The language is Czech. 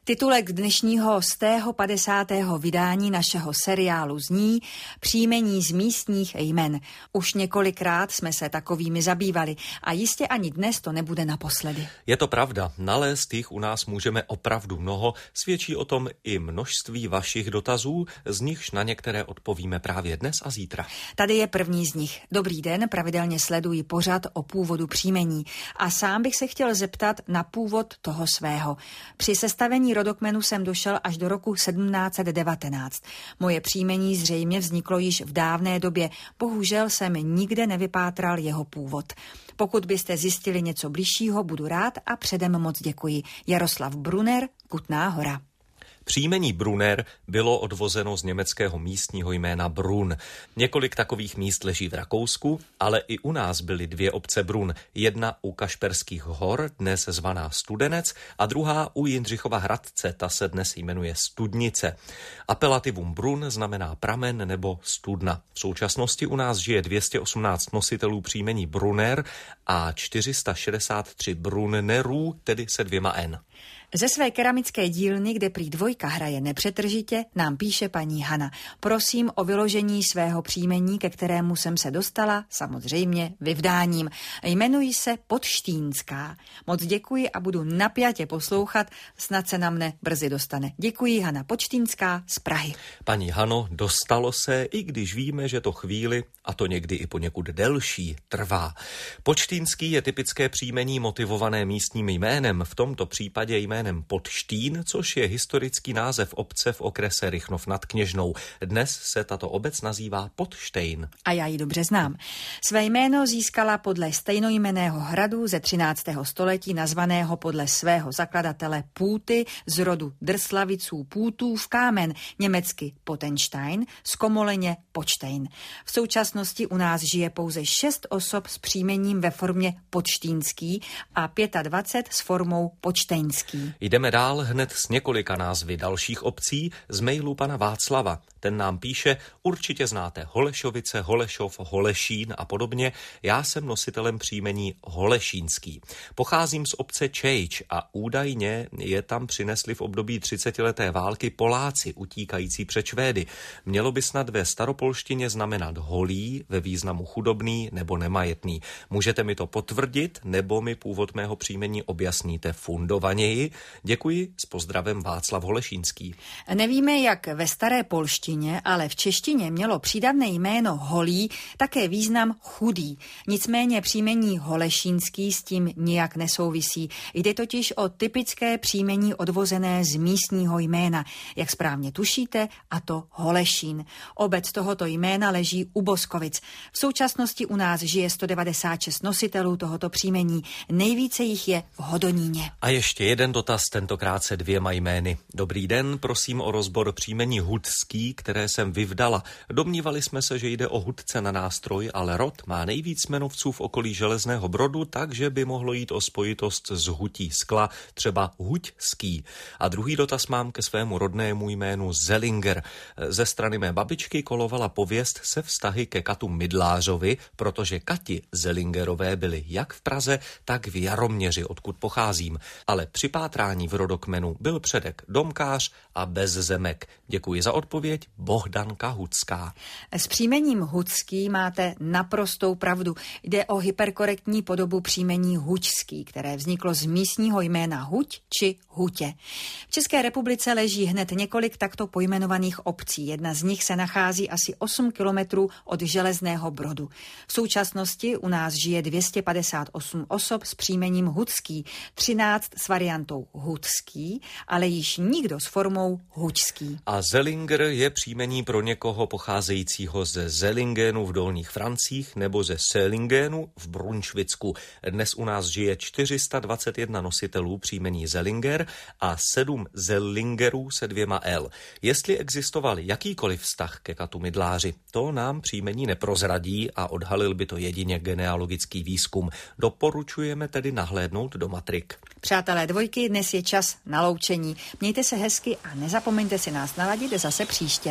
Titulek dnešního 150. vydání našeho seriálu zní Příjmení z místních jmen. Už několikrát jsme se takovými zabývali a jistě ani dnes to nebude naposledy. Je to pravda, nalézt jich u nás můžeme opravdu mnoho, svědčí o tom i množství vašich dotazů, z nichž na některé odpovíme právě dnes a zítra. Tady je první z nich. Dobrý den, pravidelně sleduji pořad o původu příjmení a sám bych se chtěl zeptat na původ toho svého. Při sestavení rodokmenu jsem došel až do roku 1719. Moje příjmení zřejmě vzniklo již v dávné době, bohužel jsem nikde nevypátral jeho původ. Pokud byste zjistili něco bližšího, budu rád a předem moc děkuji. Jaroslav Brunner, Kutná Hora. Příjmení Brunner bylo odvozeno z německého místního jména Brunn. Několik takových míst leží v Rakousku, ale i u nás byly dvě obce Brunn. Jedna u Kašperských hor, dnes zvaná Studenec, a druhá u Jindřichova Hradce, ta se dnes jmenuje Studnice. Apelativum Brunn znamená pramen nebo studna. V současnosti u nás žije 218 nositelů příjmení Brunner a 463 Brunnerů, tedy se 2 N. Ze své keramické dílny, kde prý dvojka hraje nepřetržitě, nám píše paní Hana. Prosím o vyložení svého příjmení, ke kterému jsem se dostala, samozřejmě vyvdáním. Jmenuji se Podštínská. Moc děkuji a budu napjatě poslouchat, snad se na mne brzy dostane. Děkuji, Hana Podštínská z Prahy. Paní Hano, dostalo se, i když víme, že to chvíli, a to někdy i poněkud delší, trvá. Podštínský je typické příjmení motivované místním jménem, v tomto případě jménem Podštín, což je historický název obce v okrese Rychnov nad Kněžnou. Dnes se tato obec nazývá Podštejn. A já ji dobře znám. Své jméno získala podle stejnojmenného hradu ze 13. století, nazvaného podle svého zakladatele Půty z rodu Drslaviců Půtův kámen, německy Potenstein, zkomoleně Počtejn. V současnosti u nás žije pouze 6 osob s příjmením ve formě Podštínský a 25 s formou Počtejnský. Jdeme dál hned s několika názvy dalších obcí z mailu pana Václava. Ten nám píše, určitě znáte Holešovice, Holešov, Holešín a podobně. Já jsem nositelem příjmení Holešínský. Pocházím z obce Čejč a údajně je tam přinesli v období 30leté války Poláci utíkající před Švédy. Mělo by snad ve staropolštině znamenat holý, ve významu chudobný nebo nemajetný. Můžete mi to potvrdit, nebo mi původ mého příjmení objasníte fundovaněji? Děkuji, s pozdravem Václav Holešínský. Nevíme, jak ve staré polštině, ale v češtině mělo přídavné jméno Holý také význam chudý. Nicméně příjmení Holešínský s tím nijak nesouvisí. Jde totiž o typické příjmení odvozené z místního jména. Jak správně tušíte, a to Holešín. Obec tohoto jména leží u Boskovic. V současnosti u nás žije 196 nositelů tohoto příjmení. Nejvíce jich je v Hodoníně. A ještě jeden dotaz, tentokrát se 2 jmény. Dobrý den, prosím o rozbor příjmení Hudský, které jsem vyvdala. Domnívali jsme se, že jde o hudce na nástroj, ale rod má nejvíc jmenovců v okolí Železného Brodu, takže by mohlo jít o spojitost s hutí skla, třeba Huďský. A druhý dotaz mám ke svému rodnému jménu Zellinger. Ze strany mé babičky kolovala pověst se vztahy ke Katu Mydlářovi, protože Kati Zellingerové byly jak v Praze, tak v Jaroměři, odkud pocházím. Ale při pátrání v rodokmenu byl předek domkář a bezzemek. Děkuji za odpověď, Bohdanka Hudská. S příjmením Hudský máte naprostou pravdu. Jde o hyperkorektní podobu příjmení Huďský, které vzniklo z místního jména Huť či Hutě. V České republice leží hned několik takto pojmenovaných obcí. Jedna z nich se nachází asi 8 kilometrů od Železného Brodu. V současnosti u nás žije 258 osob s příjmením Hudský, 13 s variantou Hudský, ale již nikdo s formou Huďský. A Zellinger je příjmení pro někoho pocházejícího ze Zellingenu v Dolních Francích nebo ze Sellingenu v Brunšvicku. Dnes u nás žije 421 nositelů příjmení Zellinger a 7 Zellingerů se 2 L. Jestli existoval jakýkoliv vztah ke Katu Mydláři, to nám příjmení neprozradí a odhalil by to jedině genealogický výzkum. Doporučujeme tedy nahlédnout do matrik. Přátelé dvojky, dnes je čas na loučení. Mějte se hezky a nezapomeňte si nás naladit zase příště.